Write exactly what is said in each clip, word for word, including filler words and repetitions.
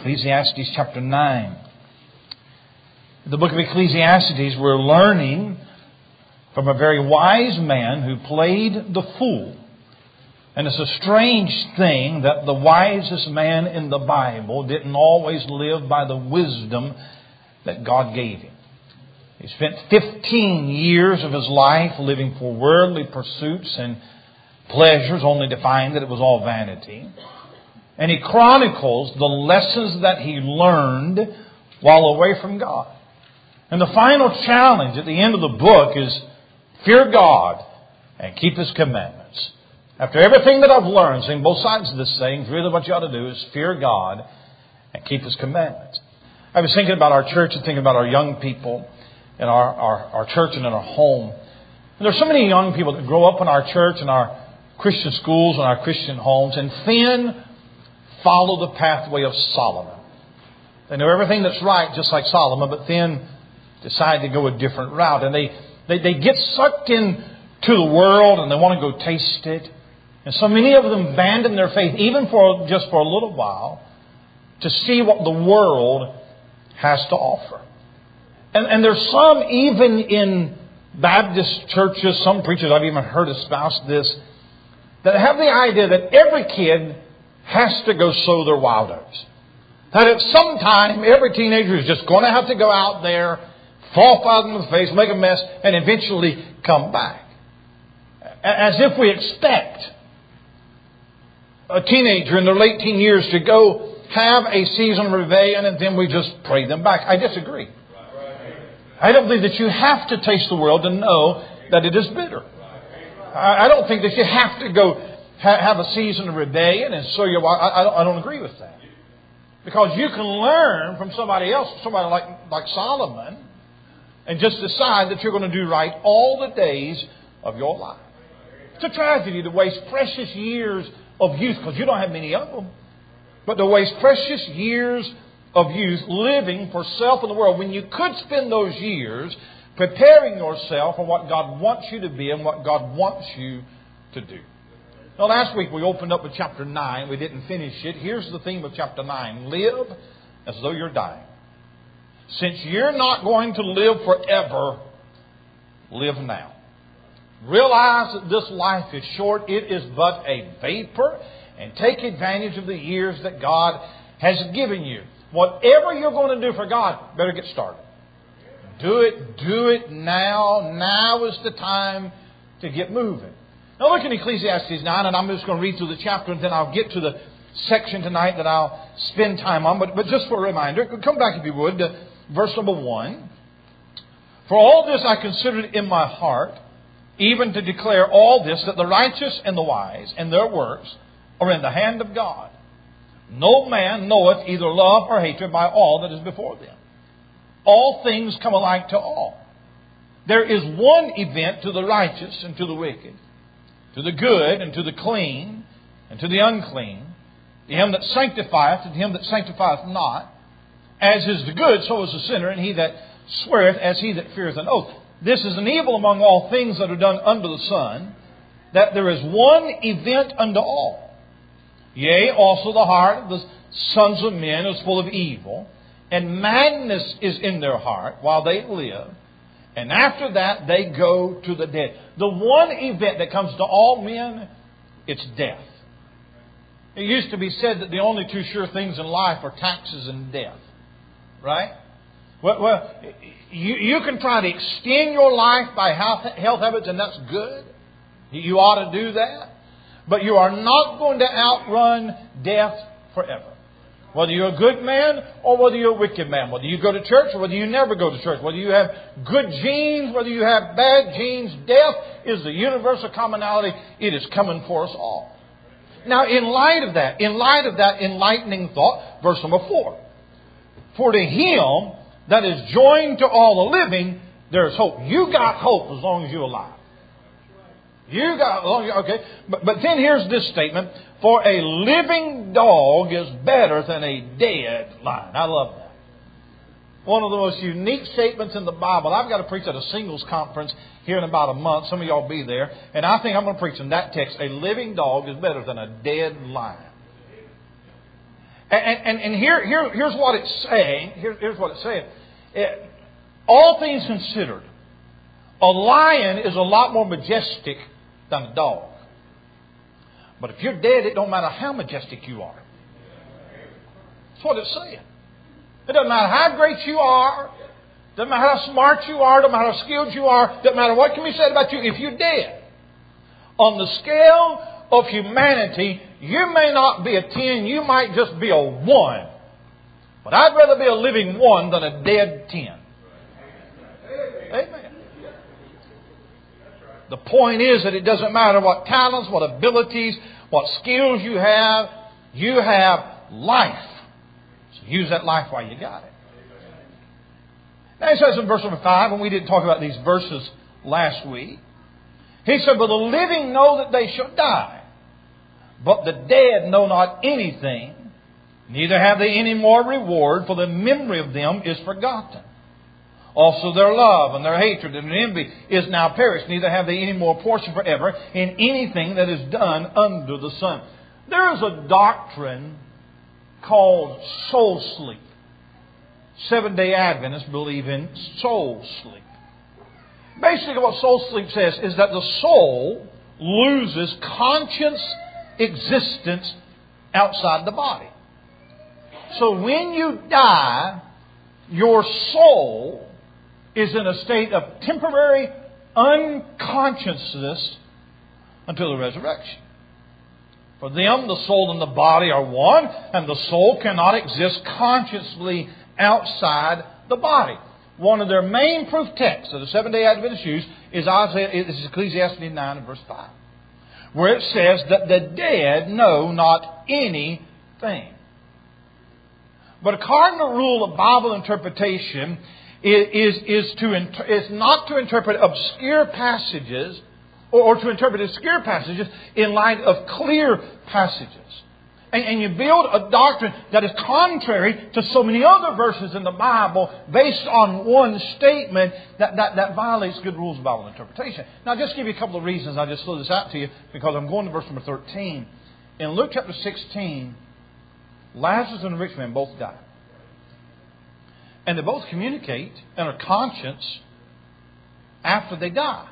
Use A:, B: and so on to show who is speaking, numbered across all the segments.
A: Ecclesiastes chapter nine. In the book of Ecclesiastes, we're learning from a very wise man who played the fool. And it's a strange thing that the wisest man in the Bible didn't always live by the wisdom that God gave him. He spent fifteen years of his life living for worldly pursuits and pleasures, only to find that it was all vanity. And he chronicles the lessons that he learned while away from God. And the final challenge at the end of the book is fear God and keep His commandments. After everything that I've learned, seeing both sides of this thing, really what you ought to do is fear God and keep His commandments. I was thinking about our church and thinking about our young people and our, our, our church and in our home. And there's so many young people that grow up in our church and our Christian schools and our Christian homes and then follow the pathway of Solomon. They know everything that's right, just like Solomon, but then decide to go a different route. And they, they, they get sucked in to the world and they want to go taste it. And so many of them abandon their faith, even for just for a little while, to see what the world has to offer. And, and there's some, even in Baptist churches, some preachers I've even heard espouse this, that have the idea that every kid has to go sow their wild oats. That at some time, every teenager is just going to have to go out there, fall flat in the face, make a mess, and eventually come back. As if we expect a teenager in their late teen years to go have a season of rebellion and then we just pray them back. I disagree. I don't believe that you have to taste the world to know that it is bitter. I don't think that you have to go have a season of rebellion and so you. I don't agree with that. Because you can learn from somebody else, somebody like, like Solomon, and just decide that you're going to do right all the days of your life. It's a tragedy to waste precious years of youth, because you don't have many of them, but to waste precious years of youth living for self and the world when you could spend those years preparing yourself for what God wants you to be and what God wants you to do. Now, last week we opened up with chapter nine. We didn't finish it. Here's the theme of chapter nine. Live as though you're dying. Since you're not going to live forever, live now. Realize that this life is short. It is but a vapor. And take advantage of the years that God has given you. Whatever you're going to do for God, better get started. Do it. Do it now. Now is the time to get moving. Now look in Ecclesiastes nine, and I'm just going to read through the chapter, and then I'll get to the section tonight that I'll spend time on. But, but just for a reminder, come back if you would to verse number one. For all this I considered in my heart, even to declare all this, that the righteous and the wise and their works are in the hand of God. No man knoweth either love or hatred by all that is before them. All things come alike to all. There is one event to the righteous and to the wicked, to the good and to the clean and to the unclean, to him that sanctifieth and to him that sanctifieth not. As is the good, so is the sinner, and he that sweareth as he that feareth an oath. This is an evil among all things that are done under the sun, that there is one event unto all. Yea, also the heart of the sons of men is full of evil, and madness is in their heart while they live, and after that they go to the dead. The one event that comes to all men, it's death. It used to be said that the only two sure things in life are taxes and death. Right? Well, well you, you can try to extend your life by health, health habits, and that's good. You ought to do that. But you are not going to outrun death forever. Whether you're a good man or whether you're a wicked man. Whether you go to church or whether you never go to church. Whether you have good genes, whether you have bad genes. Death is the universal commonality. It is coming for us all. Now, in light of that, in light of that enlightening thought, verse number four. For to him that is joined to all the living, there is hope. You got hope as long as you're alive. You got, okay. But, but then here's this statement. For a living dog is better than a dead lion. I love that. One of the most unique statements in the Bible. I've got to preach at a singles conference here in about a month. Some of y'all will be there. And I think I'm going to preach in that text. A living dog is better than a dead lion. And, and, and here, here, here's what it's saying. Here, here's what it's saying. It, all things considered, a lion is a lot more majestic than a dog. But if you're dead, it don't matter how majestic you are. That's what it's saying. It doesn't matter how great you are. It doesn't matter how smart you are. It doesn't matter how skilled you are. It doesn't matter what can be said about you. If you're dead, on the scale of humanity, you may not be a ten. You might just be a one. But I'd rather be a living one than a dead ten. Amen. The point is that it doesn't matter what talents, what abilities, what skills you have. You have life. So use that life while you got it. Now he says in verse number five, and we didn't talk about these verses last week. He said, but the living know that they shall die, but the dead know not anything, neither have they any more reward, for the memory of them is forgotten. Also their love and their hatred and their envy is now perished, neither have they any more portion forever in anything that is done under the sun. There is a doctrine called soul sleep. Seventh-day Adventists believe in soul sleep. Basically what soul sleep says is that the soul loses conscious existence outside the body. So when you die, your soul is in a state of temporary unconsciousness until the resurrection. For them, the soul and the body are one, and the soul cannot exist consciously outside the body. One of their main proof texts that the Seventh-day Adventists use is Isaiah, is Ecclesiastes nine and verse five, where it says that the dead know not anything. But a cardinal rule of Bible interpretation is, is, is, to, is not to interpret obscure passages or, or to interpret obscure passages in light of clear passages. And, and you build a doctrine that is contrary to so many other verses in the Bible based on one statement that, that, that violates good rules of Bible interpretation. Now, I'll just give you a couple of reasons. I'll just throw this out to you because I'm going to verse number thirteen. In Luke chapter sixteen, Lazarus and the rich man both die. And they both communicate and are conscious after they die.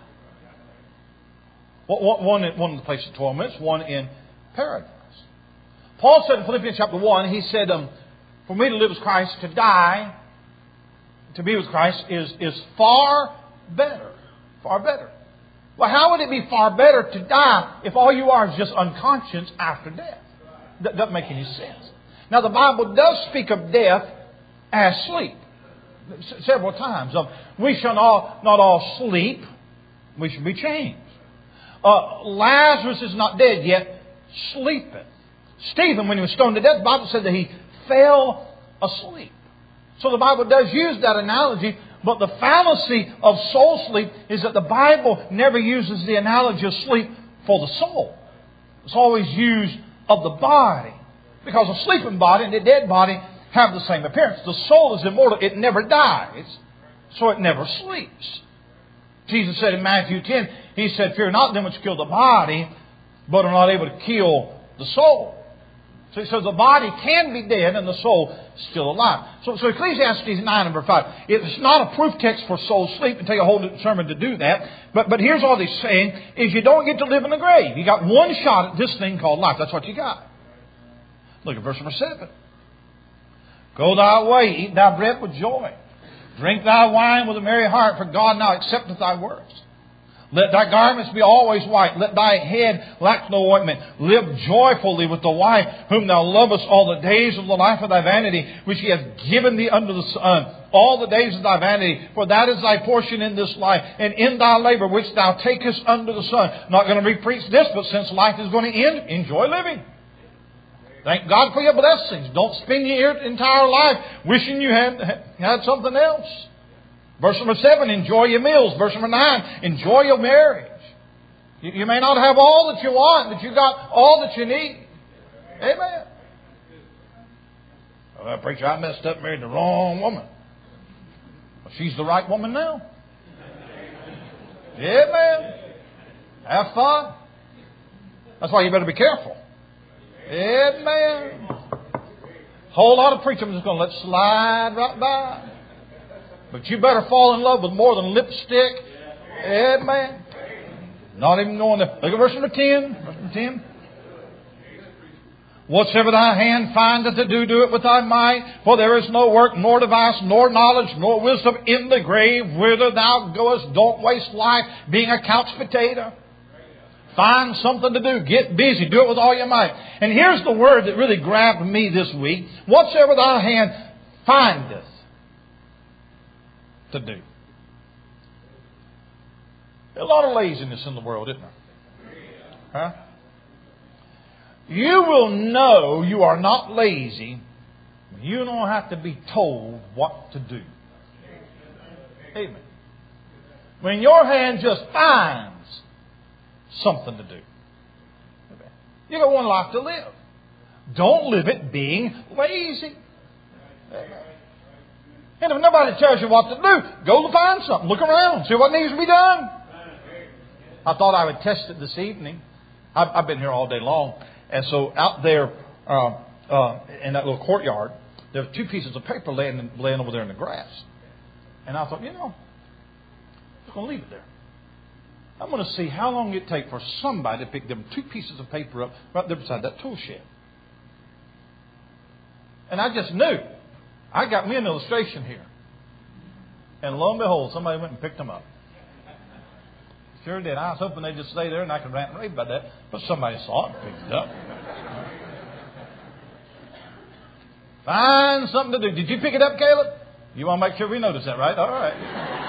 A: One in the place of torments, one in paradise. Paul said in Philippians chapter one, he said, um, for me to live is Christ, to die, to be with Christ is, is far better. Far better. Well, how would it be far better to die if all you are is just unconscious after death? That doesn't make any sense. Now, the Bible does speak of death as sleep. S- several times. Um, we shall not, not all sleep. We shall be changed. Uh, Lazarus is not dead yet, sleeping. Stephen, when he was stoned to death, the Bible said that he fell asleep. So the Bible does use that analogy, but the fallacy of soul sleep is that the Bible never uses the analogy of sleep for the soul. It's always used of the body. Because a sleeping body and a dead body have the same appearance. The soul is immortal. It never dies, so it never sleeps. Jesus said in Matthew ten, He said, fear not them which kill the body, but are not able to kill the soul. So he says the body can be dead and the soul still alive. So, so Ecclesiastes nine and verse five. It's not a proof text for soul sleep. It take a whole sermon to do that. But, but here's all he's saying is you don't get to live in the grave. You got one shot at this thing called life. That's what you got. Look at verse number seven. Go thy way, eat thy bread with joy. Drink thy wine with a merry heart, for God now accepteth thy works. Let thy garments be always white. Let thy head lack no ointment. Live joyfully with the wife whom thou lovest all the days of the life of thy vanity, which he hath given thee under the sun. All the days of thy vanity, for that is thy portion in this life, and in thy labor which thou takest under the sun. I'm not going to re-preach this, but since life is going to end, enjoy living. Thank God for your blessings. Don't spend your entire life wishing you had, had something else. Verse number seven, enjoy your meals. Verse number nine, enjoy your marriage. You, you may not have all that you want, but you got all that you need. Amen. Well, preacher, I messed up and married the wrong woman. Well, she's the right woman now. Amen. Have fun. That's why you better be careful. Amen. Whole lot of preaching I'm just going to let slide right by. But you better fall in love with more than lipstick. Amen. Not even going to... Look at verse number ten. Verse number ten. Whatsoever thy hand findeth to do, do it with thy might. For there is no work, nor device, nor knowledge, nor wisdom in the grave whither thou goest. Don't waste life being a couch potato. Find something to do. Get busy. Do it with all your might. And here's the word that really grabbed me this week. Whatsoever thy hand findeth to do. There's a lot of laziness in the world, isn't there? Huh? You will know you are not lazy when you don't have to be told what to do. Amen. When your hand just finds something to do. You got one life to live. Don't live it being lazy. And if nobody tells you what to do, go to find something. Look around. See what needs to be done. I thought I would test it this evening. I've, I've been here all day long. And so out there uh, uh, in that little courtyard, there were two pieces of paper laying, laying over there in the grass. And I thought, you know, I'm just going to leave it there. I'm going to see how long it takes for somebody to pick them two pieces of paper up right there beside that tool shed. And I just knew. I got me an illustration here. And lo and behold, somebody went and picked them up. Sure did. I was hoping they'd just stay there and I could rant and rave about that. But somebody saw it and picked it up. Find something to do. Did you pick it up, Caleb? You want to make sure we notice that, right? All right.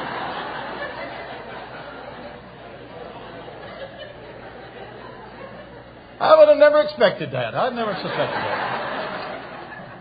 A: I would have never expected that. I'd never suspected that.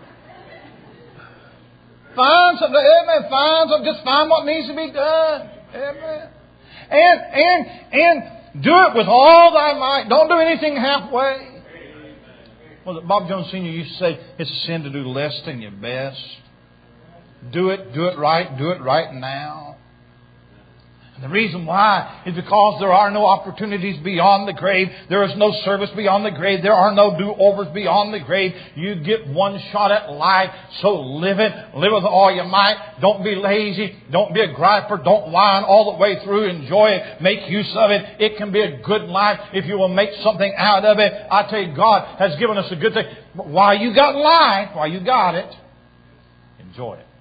A: Find something. Amen. Find something. Just find what needs to be done. Amen. And, and, and do it with all thy might. Don't do anything halfway. Well, Bob Jones Senior used to say, it's a sin to do less than your best. Do it, do it right, do it right now. And the reason why is because there are no opportunities beyond the grave. There is no service beyond the grave. There are no do-overs beyond the grave. You get one shot at life, so live it. Live with all your might. Don't be lazy. Don't be a griper. Don't whine all the way through. Enjoy it. Make use of it. It can be a good life if you will make something out of it. I tell you, God has given us a good thing. While you got life, while you got it, enjoy it.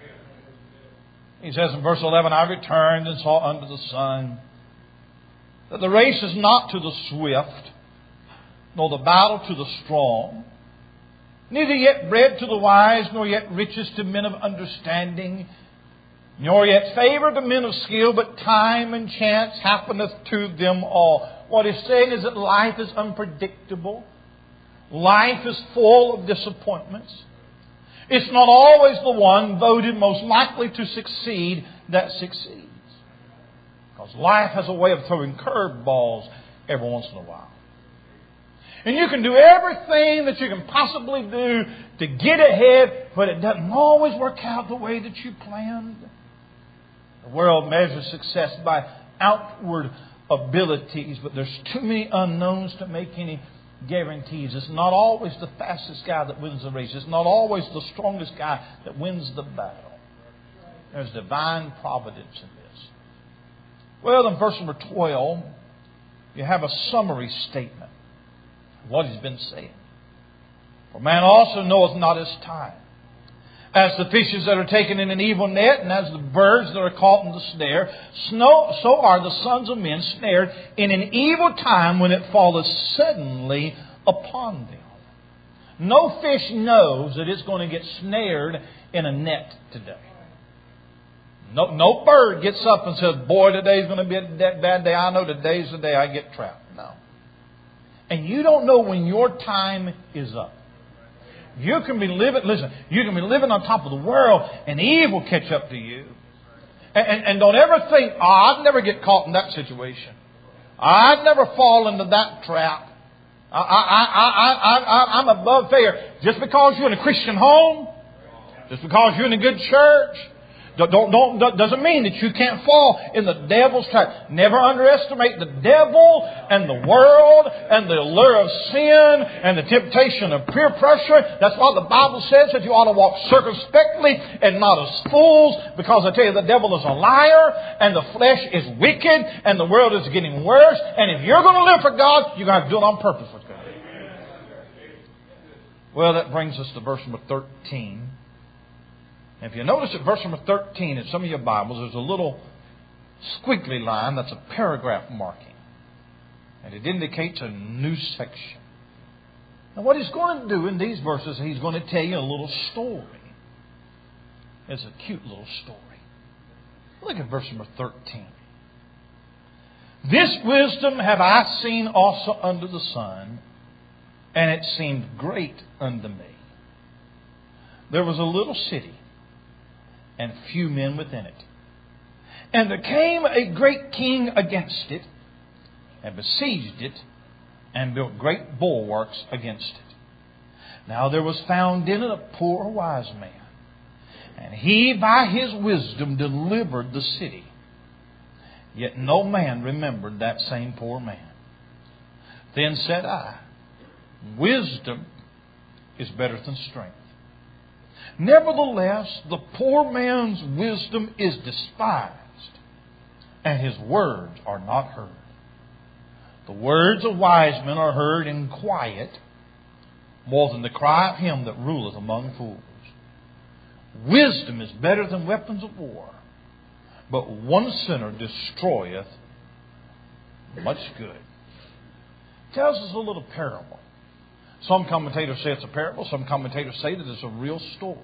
A: He says in verse eleven, I returned and saw under the sun that the race is not to the swift, nor the battle to the strong, neither yet bread to the wise, nor yet riches to men of understanding, nor yet favor to men of skill, but time and chance happeneth to them all. What he's saying is that life is unpredictable. Life is full of disappointments. It's not always the one voted most likely to succeed that succeeds. Because life has a way of throwing curveballs every once in a while. And you can do everything that you can possibly do to get ahead, but it doesn't always work out the way that you planned. The world measures success by outward abilities, but there's too many unknowns to make any guarantees. It's not always the fastest guy that wins the race. It's not always the strongest guy that wins the battle. There's divine providence in this. Well, in verse number twelve, you have a summary statement of what he's been saying. For man also knoweth not his time. As the fishes that are taken in an evil net, and as the birds that are caught in the snare, so are the sons of men snared in an evil time when it falleth suddenly upon them. No fish knows that it's going to get snared in a net today. No, no bird gets up and says, boy, today's going to be a bad day. I know today's the day I get trapped. No. And you don't know when your time is up. You can be living, listen, you can be living on top of the world and evil catch up to you. And, and, and don't ever think, oh, I'd never get caught in that situation. I'd never fall into that trap. I, I, I, I, I, I'm above failure. Just because you're in a Christian home, just because you're in a good church, Don't, don't, don't, doesn't mean that you can't fall in the devil's trap. Never underestimate the devil and the world and the allure of sin and the temptation of peer pressure. That's why the Bible says that you ought to walk circumspectly and not as fools, because I tell you, the devil is a liar and the flesh is wicked and the world is getting worse. And if you're going to live for God, you're going to have to do it on purpose with God. Well, that brings us to verse number thirteen. If you notice at verse number thirteen in some of your Bibles, there's a little squiggly line that's a paragraph marking. And it indicates a new section. Now what he's going to do in these verses, he's going to tell you a little story. It's a cute little story. Look at verse number thirteen. This wisdom have I seen also under the sun, and it seemed great unto me. There was a little city, and few men within it. And there came a great king against it, and besieged it, and built great bulwarks against it. Now there was found in it a poor wise man, and he by his wisdom delivered the city. Yet no man remembered that same poor man. Then said I, wisdom is better than strength. Nevertheless, the poor man's wisdom is despised, and his words are not heard. The words of wise men are heard in quiet, more than the cry of him that ruleth among fools. Wisdom is better than weapons of war, but one sinner destroyeth much good. Tells us a little parable. Some commentators say it's a parable. Some commentators say that it's a real story.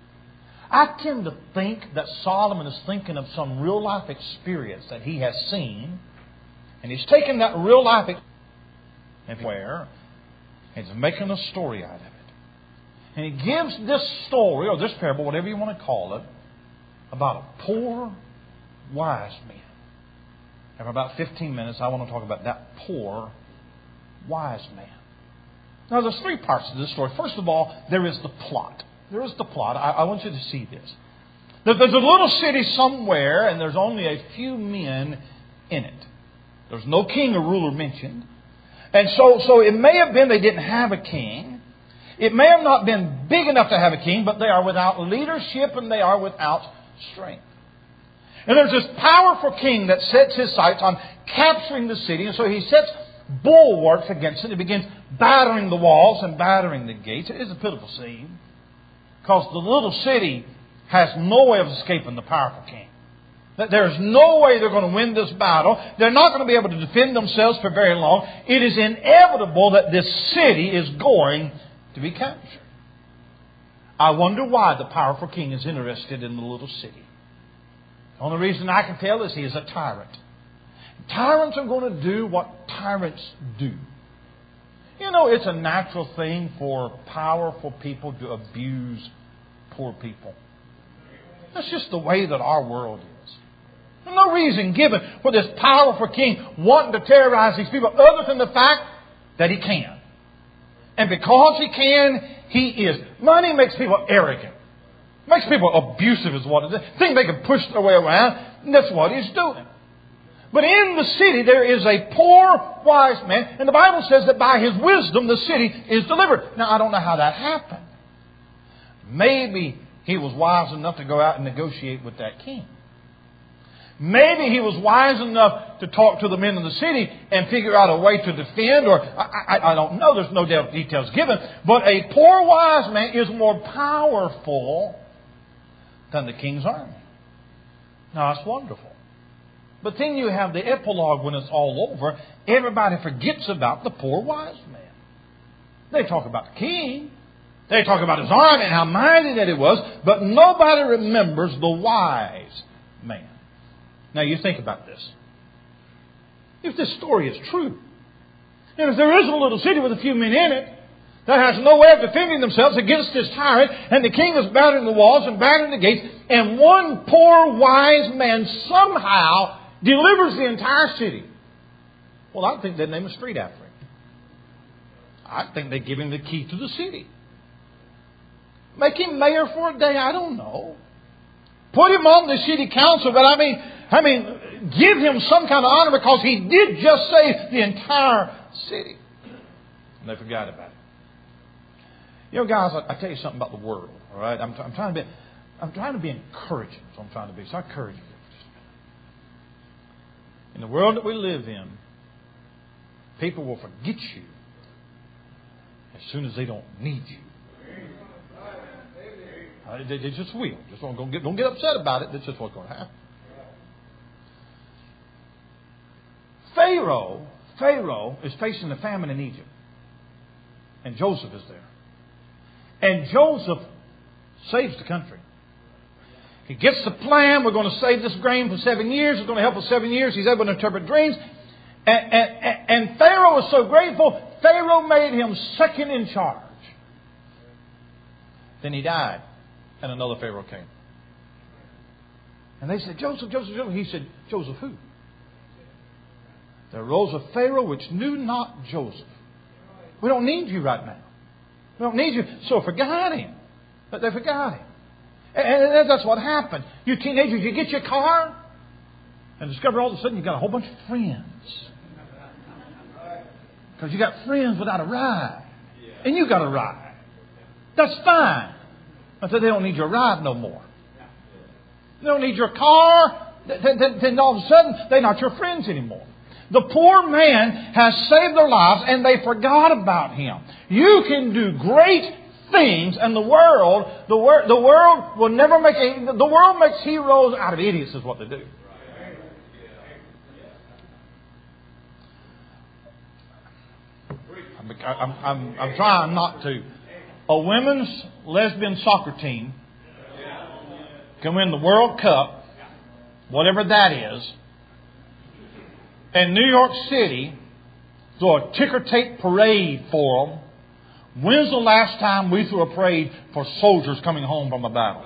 A: I tend to think that Solomon is thinking of some real life experience that he has seen. And he's taken that real life experience and he's making a story out of it. And he gives this story, or this parable, whatever you want to call it, about a poor wise man. And for about fifteen minutes, I want to talk about that poor wise man. Now, there's three parts to this story. First of all, there is the plot. There is the plot. I, I want you to see this. There's a little city somewhere, and there's only a few men in it. There's no king or ruler mentioned. And so, so it may have been they didn't have a king. It may have not been big enough to have a king, but they are without leadership and they are without strength. And there's this powerful king that sets his sights on capturing the city, and so he sets bulwarks against it. He begins battering the walls and battering the gates. It is a pitiful scene, because the little city has no way of escaping the powerful king. There's no way they're going to win this battle. They're not going to be able to defend themselves for very long. It is inevitable that this city is going to be captured. I wonder why the powerful king is interested in the little city. The only reason I can tell is he is a tyrant. Tyrants are going to do what tyrants do. You know, it's a natural thing for powerful people to abuse poor people. That's just the way that our world is. There's no reason given for this powerful king wanting to terrorize these people other than the fact that he can. And because he can, he is. Money makes people arrogant. Makes people abusive is what it is. Think they can push their way around, and that's what he's doing. But in the city there is a poor wise man, and the Bible says that by his wisdom the city is delivered. Now, I don't know how that happened. Maybe he was wise enough to go out and negotiate with that king. Maybe he was wise enough to talk to the men in the city and figure out a way to defend, or I, I, I don't know. There's no details given. But a poor wise man is more powerful than the king's army. Now, that's wonderful. But then you have the epilogue when it's all over. Everybody forgets about the poor wise man. They talk about the king. They talk about his army and how mighty that it was. But nobody remembers the wise man. Now you think about this. If this story is true, and if there is a little city with a few men in it that has no way of defending themselves against this tyrant, and the king is battering the walls and battering the gates, and one poor wise man somehow delivers the entire city. Well, I think they'd name a street after him. I think they'd give him the key to the city. Make him mayor for a day, I don't know. Put him on the city council, but I mean, I mean, give him some kind of honor because he did just save the entire city. And they forgot about it. You know, guys, I, I tell you something about the world. All right, I'm, I'm trying to be, I'm trying to be encouraging. That's what I'm trying to be. So I encourage you. In the world that we live in, people will forget you as soon as they don't need you. Uh, they, they just will. Just don't get, don't get upset about it. That's just what's going to happen. Pharaoh, Pharaoh is facing the famine in Egypt. And Joseph is there. And Joseph saves the country. He gets the plan. We're going to save this grain for seven years. It's going to help us seven years. He's able to interpret dreams. And, and, and Pharaoh was so grateful, Pharaoh made him second in charge. Then he died, and another Pharaoh came. And they said, Joseph, Joseph, Joseph. He said, Joseph who? There arose a Pharaoh which knew not Joseph. We don't need you right now. We don't need you. So forgot him. But they forgot him. And that's what happened. You teenagers, you get your car and discover all of a sudden you've got a whole bunch of friends. Because you got friends without a ride. And you got a ride. That's fine. Until they don't need your ride no more. They don't need your car. Then, then, then all of a sudden, they're not your friends anymore. The poor man has saved their lives and they forgot about him. You can do great things and the world, the, wor- the world will never make a, the world makes heroes out of idiots is what they do. I'm, I'm, I'm trying not to. A women's lesbian soccer team can win the World Cup, whatever that is, and New York City throw a ticker tape parade for them. When's the last time we threw a parade for soldiers coming home from a battle?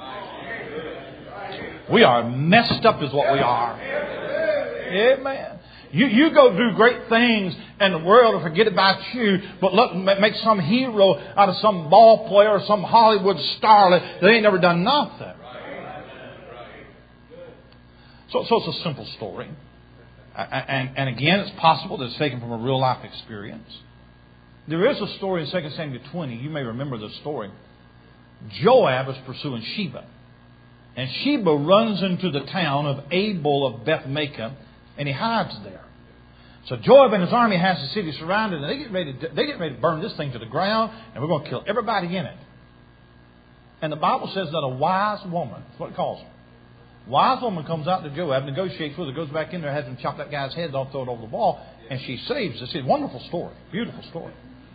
A: We are messed up is what we are. Amen. You, you go do great things and the world will forget about you, but look, make some hero out of some ball player or some Hollywood starlet that ain't never done nothing. So, so it's a simple story. And, and again, it's possible that it's taken from a real life experience. There is a story in Second Samuel twenty. You may remember this story. Joab is pursuing Sheba. And Sheba runs into the town of Abel of Beth-Maachah, and he hides there. So Joab and his army has the city surrounded, and they get ready to, they get ready to burn this thing to the ground, and we're going to kill everybody in it. And the Bible says that a wise woman, that's what it calls her, wise woman comes out to Joab, negotiates with her, goes back in there, has him chop that guy's head off, throw it over the wall, and she saves us. It's a wonderful story, beautiful story.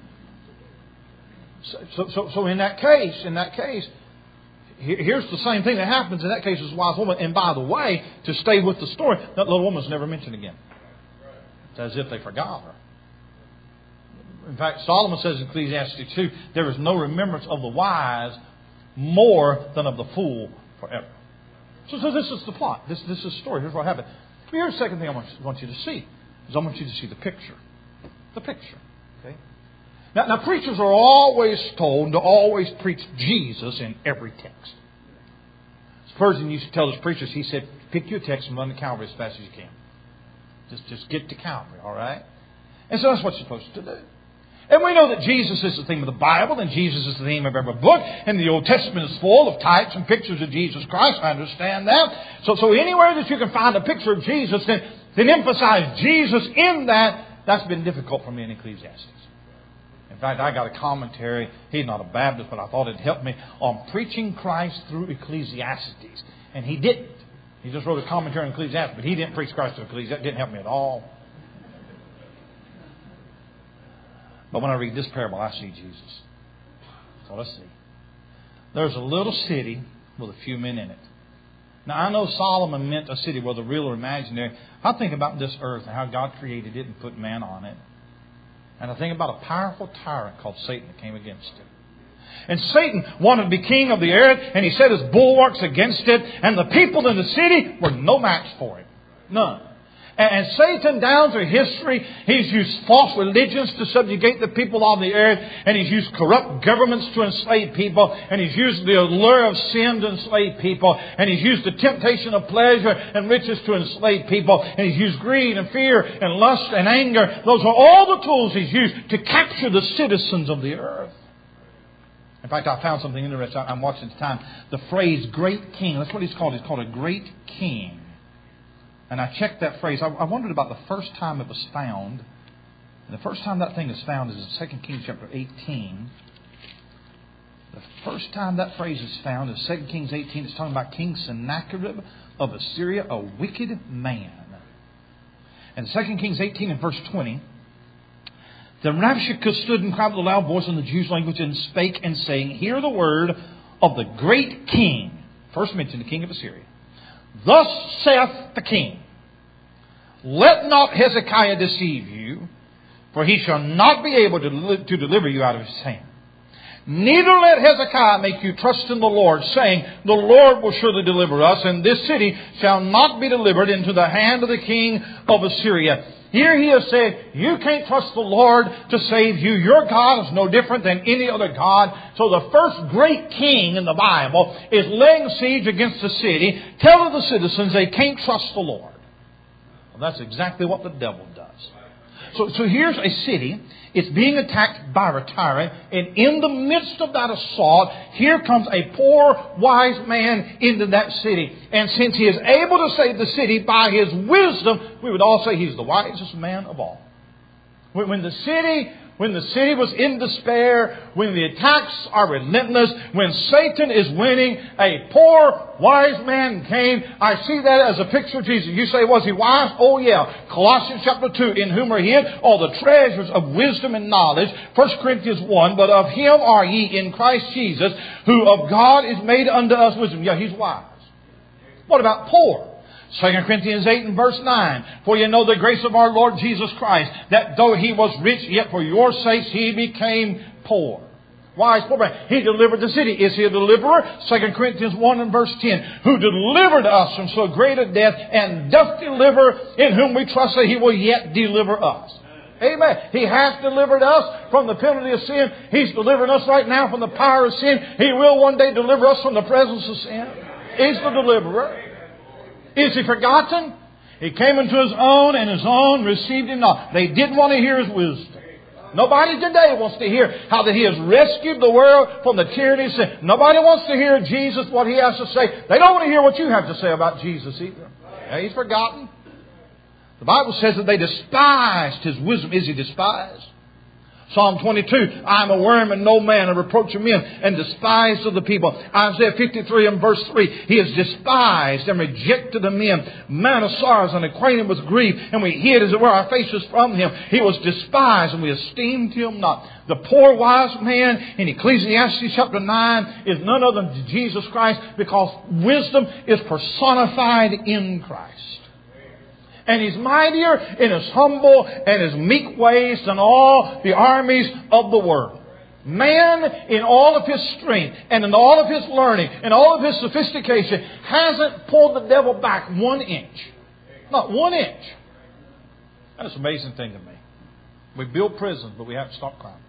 A: So, so, so, so in that case, in that case, here's the same thing that happens in that case as a wise woman. And by the way, to stay with the story, that little woman's never mentioned again. It's as if they forgot her. In fact, Solomon says in Ecclesiastes two, there is no remembrance of the wise more than of the fool forever. So, so this is the plot. This, this is the story. Here's what happened. Here's the second thing I want, want you to see. Is I want you to see the picture. The picture. Okay. Now, now, preachers are always told to always preach Jesus in every text. Spurgeon used to tell his preachers, he said, pick your text and run to Calvary as fast as you can. Just, just get to Calvary, all right? And so that's what you're supposed to do. And we know that Jesus is the theme of the Bible, and Jesus is the theme of every book, and the Old Testament is full of types and pictures of Jesus Christ. I understand that. So, so anywhere that you can find a picture of Jesus, then, then emphasize Jesus in that. That's been difficult for me in Ecclesiastes. In fact, I got a commentary. He's not a Baptist, but I thought it'd help me on preaching Christ through Ecclesiastes. And he didn't. He just wrote a commentary on Ecclesiastes, but he didn't preach Christ through Ecclesiastes. It didn't help me at all. But when I read this parable, I see Jesus. That's what I see. There's a little city with a few men in it. Now, I know Solomon meant a city, whether real or imaginary. I think about this earth and how God created it and put man on it. And I think about a powerful tyrant called Satan that came against it. And Satan wanted to be king of the earth, and he set his bulwarks against it. And the people in the city were no match for him. None. And Satan, down through history, he's used false religions to subjugate the people on the earth. And he's used corrupt governments to enslave people. And he's used the allure of sin to enslave people. And he's used the temptation of pleasure and riches to enslave people. And he's used greed and fear and lust and anger. Those are all the tools he's used to capture the citizens of the earth. In fact, I found something interesting. I'm watching at the time. The phrase great king, that's what he's called. He's called a great king. And I checked that phrase. I, I wondered about the first time it was found. And the first time that thing is found is in Second Kings chapter eighteen. The first time that phrase is found is Second Kings eighteen. It's talking about King Sennacherib of Assyria, a wicked man. And Second Kings eighteen and verse twenty. Then Rabshakeh stood and cried with a loud voice in the Jews' language and spake and saying, Hear the word of the great king. First mentioned the king of Assyria. Thus saith the king, Let not Hezekiah deceive you, for he shall not be able to, to deliver you out of his hand. Neither let Hezekiah make you trust in the Lord, saying, The Lord will surely deliver us, and this city shall not be delivered into the hand of the king of Assyria. Here he has said, you can't trust the Lord to save you. Your God is no different than any other God. So the first great king in the Bible is laying siege against the city, telling the citizens they can't trust the Lord. Well, that's exactly what the devil does. So, so here's a city. It's being attacked by a tyrant. And in the midst of that assault, here comes a poor, wise man into that city. And since he is able to save the city by his wisdom, we would all say he's the wisest man of all. When, when the city... When the city was in despair, when the attacks are relentless, when Satan is winning, a poor, wise man came. I see that as a picture of Jesus. You say, was he wise? Oh, yeah. Colossians chapter two, in whom are hid all the treasures of wisdom and knowledge. First Corinthians one, but of him are ye in Christ Jesus, who of God is made unto us wisdom. Yeah, he's wise. What about poor? Second Corinthians eight and verse nine. For you know the grace of our Lord Jesus Christ, that though he was rich, yet for your sakes he became poor. Why is poor man? He delivered the city. Is he a deliverer? Second Corinthians one and verse ten. Who delivered us from so great a death, and doth deliver, in whom we trust that he will yet deliver us. Amen. He has delivered us from the penalty of sin. He's delivering us right now from the power of sin. He will one day deliver us from the presence of sin. He's the deliverer. Is he forgotten? He came into his own, and his own received him not. They didn't want to hear his wisdom. Nobody today wants to hear how that he has rescued the world from the tyranny of sin. Nobody wants to hear Jesus, what he has to say. They don't want to hear what you have to say about Jesus either. Yeah, he's forgotten. The Bible says that they despised his wisdom. Is he despised? Psalm twenty-two, I am a worm and no man, a reproach of men, and despised of the people. Isaiah fifty-three and verse three, he is despised and rejected of men, man of sorrows and acquainted with grief, and we hid as it were our faces from him. He was despised and we esteemed him not. The poor wise man in Ecclesiastes chapter nine is none other than Jesus Christ, because wisdom is personified in Christ. And he's mightier in his humble and his meek ways than all the armies of the world. Man, in all of his strength and in all of his learning and all of his sophistication, hasn't pulled the devil back one inch. Not one inch. That's an amazing thing to me. We build prisons, but we haven't stopped crime.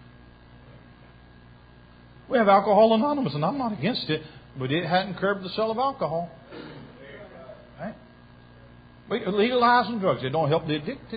A: We have Alcohol Anonymous, and I'm not against it, but it hadn't curbed the sale of alcohol. Right? Legalizing drugs, they don't help the addicted.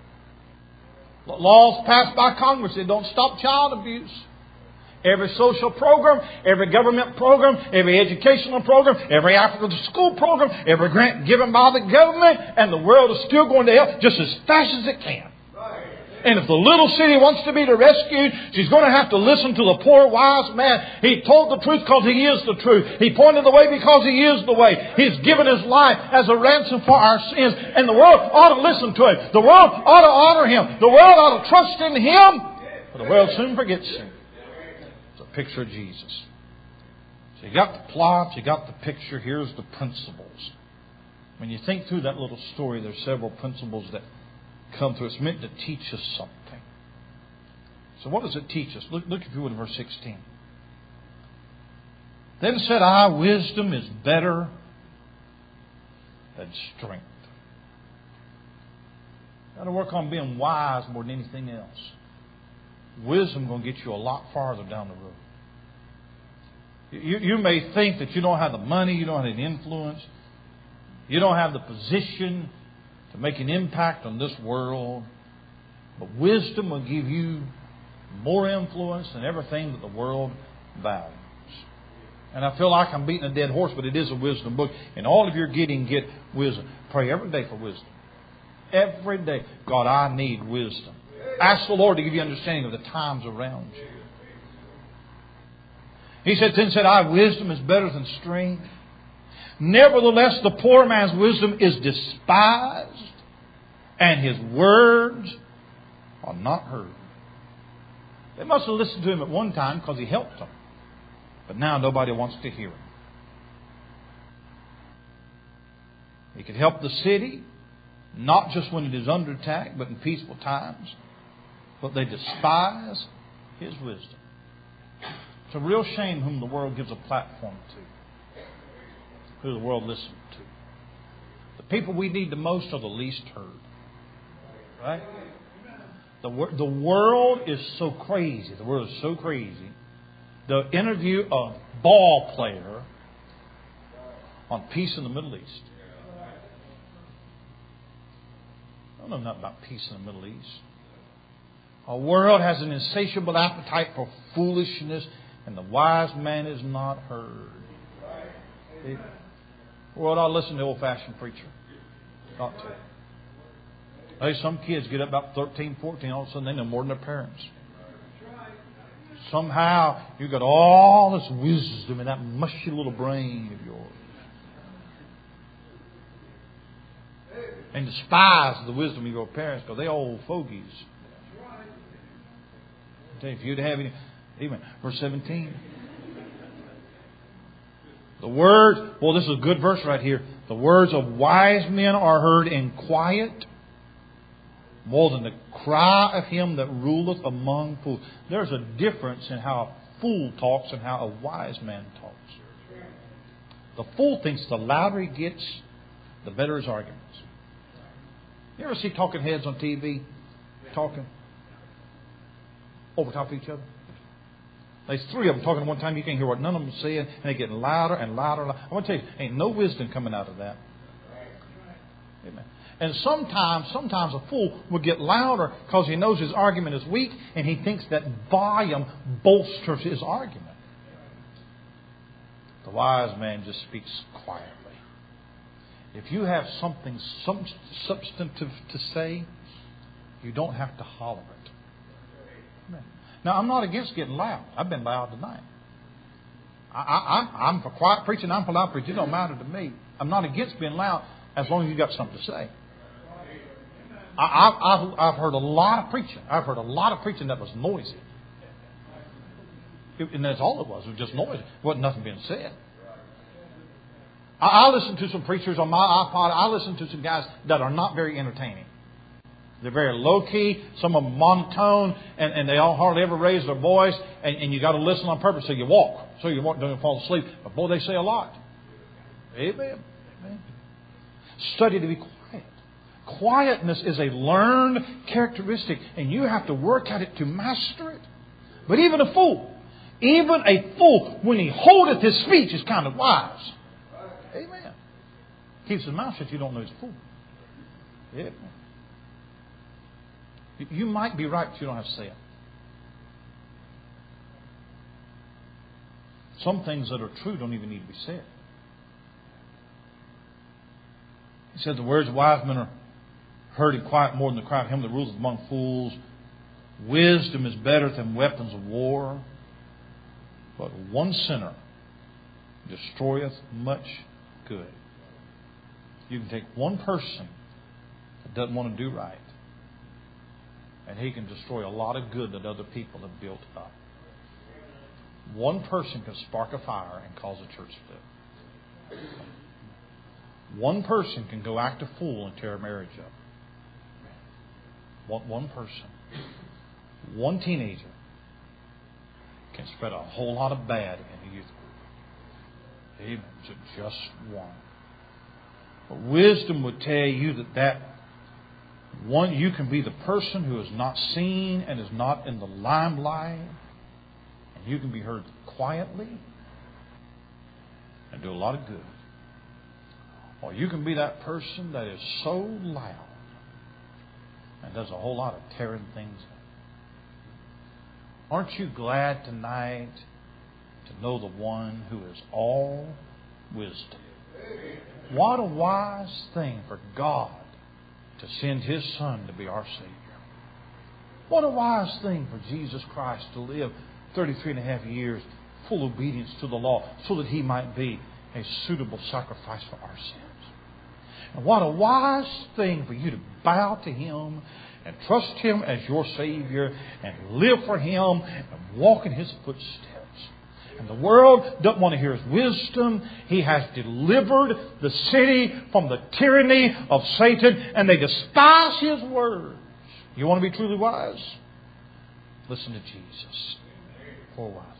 A: Laws passed by Congress, they don't stop child abuse. Every social program, every government program, every educational program, every after school program, every grant given by the government, and the world is still going to hell just as fast as it can. And if the little city wants to be rescued, she's going to have to listen to the poor wise man. He told the truth because he is the truth. He pointed the way because he is the way. He's given his life as a ransom for our sins. And the world ought to listen to him. The world ought to honor him. The world ought to trust in him. But the world soon forgets him. It's a picture of Jesus. So you got the plot, you got the picture. Here's the principles. When you think through that little story, there's several principles that come through. It's meant to teach us something. So what does it teach us? Look, look if you would in verse sixteen. Then said I, wisdom is better than strength. You've got to work on being wise more than anything else. Wisdom is going to get you a lot farther down the road. You, you may think that you don't have the money, you don't have the influence, you don't have the position to make an impact on this world. But wisdom will give you more influence than everything that the world values. And I feel like I'm beating a dead horse, but it is a wisdom book. And all of your getting, get wisdom. Pray every day for wisdom. Every day. God, I need wisdom. Ask the Lord to give you understanding of the times around you. He said, then said I, wisdom is better than strength. Nevertheless, the poor man's wisdom is despised, and his words are not heard. They must have listened to him at one time because he helped them. But now nobody wants to hear him. He could help the city, not just when it is under attack, but in peaceful times. But they despise his wisdom. It's a real shame whom the world gives a platform to. Who the world listens to. The people we need the most are the least heard. Right? The, the world is so crazy. The world is so crazy. The interview of a ball player on peace in the Middle East. I don't know nothing about peace in the Middle East. Our world has an insatiable appetite for foolishness, and the wise man is not heard. The world ought to listen to the old-fashioned preacher. Ought to. Hey, some kids get up about thirteen, fourteen, all of a sudden they know more than their parents. Somehow you've got all this wisdom in that mushy little brain of yours. And despise the wisdom of your parents because they're old fogies. I tell you, if you'd have any, even verse seventeen. The words, well, this is a good verse right here. The words of wise men are heard in quiet, more than the cry of him that ruleth among fools. There's a difference in how a fool talks and how a wise man talks. The fool thinks the louder he gets, the better his arguments. You ever see talking heads on T V talking over top of each other? There's three of them talking at one time. You can't hear what none of them are saying, and they're getting louder and louder. And louder. I want to tell you, ain't no wisdom coming out of that. Amen. And sometimes, sometimes a fool will get louder because he knows his argument is weak, and he thinks that volume bolsters his argument. The wise man just speaks quietly. If you have something some substantive to say, you don't have to holler it. Amen. Now, I'm not against getting loud. I've been loud tonight. I, I, I'm, I'm for quiet preaching. I'm for loud preaching. It don't matter to me. I'm not against being loud as long as you've got something to say. I, I, I've, I've heard a lot of preaching. I've heard a lot of preaching that was noisy. It, and that's all it was. It was just noisy. There wasn't nothing being said. I, I listen to some preachers on my iPod. I listen to some guys that are not very entertaining. They're very low-key. Some of them monotone, and, and they all hardly ever raise their voice. And, and you got to listen on purpose so you walk. So you won't, don't fall asleep. But boy, they say a lot. Amen. Amen. Study to be quiet. Quietness is a learned characteristic, and you have to work at it to master it. But even a fool, even a fool, when he holdeth his speech, is kind of wise. Amen. Keeps his mouth shut, you don't know he's a fool. Amen. You might be right, but you don't have to say it. Some things that are true don't even need to be said. He said the words of wise men are heard in quiet more than the cry of him that ruleth among fools. Wisdom is better than weapons of war. But one sinner destroyeth much good. You can take one person that doesn't want to do right, and he can destroy a lot of good that other people have built up. One person can spark a fire and cause a church split. One person can go act a fool and tear a marriage up. One, one person. One teenager can spread a whole lot of bad in the youth group. Amen. Just one. But wisdom would tell you that that One, you can be the person who is not seen and is not in the limelight. And you can be heard quietly and do a lot of good. Or you can be that person that is so loud and does a whole lot of tearing things up. Aren't you glad tonight to know the one who is all wisdom? What a wise thing for God to send His Son to be our Savior. What a wise thing for Jesus Christ to live thirty-three and a half years full obedience to the law so that He might be a suitable sacrifice for our sins. And what a wise thing for you to bow to Him and trust Him as your Savior and live for Him and walk in His footsteps. And the world doesn't want to hear His wisdom. He has delivered the city from the tyranny of Satan, and they despise His words. You want to be truly wise? Listen to Jesus. For a while.